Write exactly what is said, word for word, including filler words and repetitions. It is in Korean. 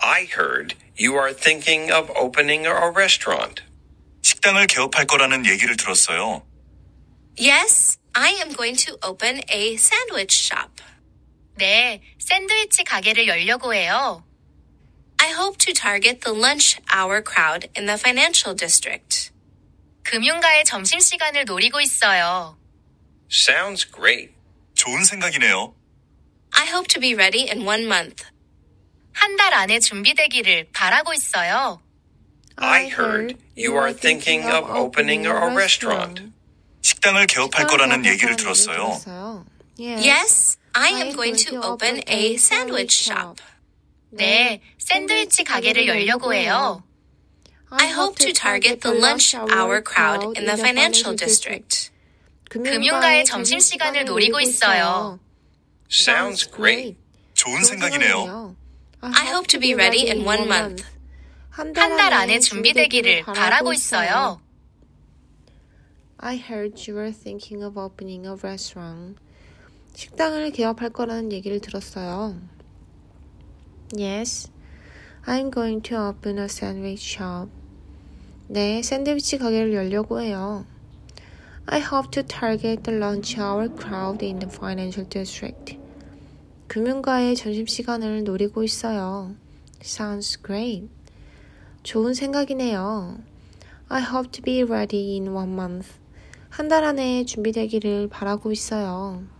I heard you are thinking of opening a restaurant. 식당을 개업할 거라는 얘기를 들었어요. Yes, I am going to open a sandwich shop. 네, 샌드위치 가게를 열려고 해요. I hope to target the lunch hour crowd in the financial district. 금융가의 점심시간을 노리고 있어요. Sounds great. 좋은 생각이네요. I hope to be ready in one month. 한 달 안에 준비되기를 바라고 있어요. I heard you are thinking of opening a restaurant. 식당을 개업할 거라는 얘기를 들었어요. Yes, I am going to open a sandwich shop. 네, 샌드위치 가게를 열려고 해요. I hope to target the lunch hour crowd in the financial district. 금융가의 점심시간을 노리고 있어요. Sounds great. 좋은 생각이네요. I hope to be ready in one month. 한 달 안에 준비되기를 바라고 있어요. I heard you were thinking of opening a restaurant. 식당을 개업할 거라는 얘기를 들었어요. Yes, I'm going to open a sandwich shop. 네, 샌드위치 가게를 열려고 해요. I hope to target the lunch hour crowd in the financial district. 금융가의 점심시간을 노리고 있어요. Sounds great. 좋은 생각이네요. I hope to be ready in one month. 한 달 안에 준비되기를 바라고 있어요.